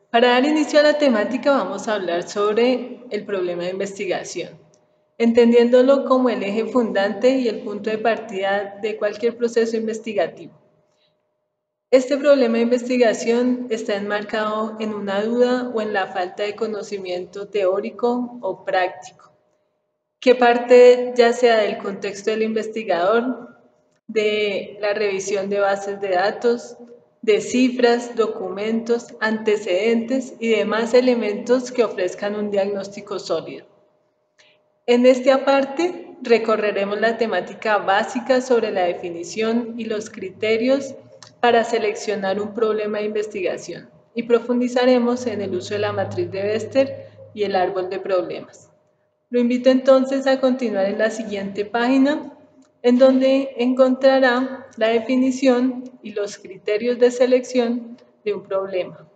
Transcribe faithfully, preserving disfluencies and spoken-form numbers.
Para dar inicio a la temática vamos a hablar sobre el problema de investigación, entendiéndolo como el eje fundante y el punto de partida de cualquier proceso investigativo. Este problema de investigación está enmarcado en una duda o en la falta de conocimiento teórico o práctico, que parte ya sea del contexto del investigador, de la revisión de bases de datos, de cifras, documentos, antecedentes y demás elementos que ofrezcan un diagnóstico sólido. En esta parte recorreremos la temática básica sobre la definición y los criterios para seleccionar un problema de investigación y profundizaremos en el uso de la matriz de Webster y el árbol de problemas. Lo invito entonces a continuar en la siguiente página, en donde encontrará la definición y los criterios de selección de un problema.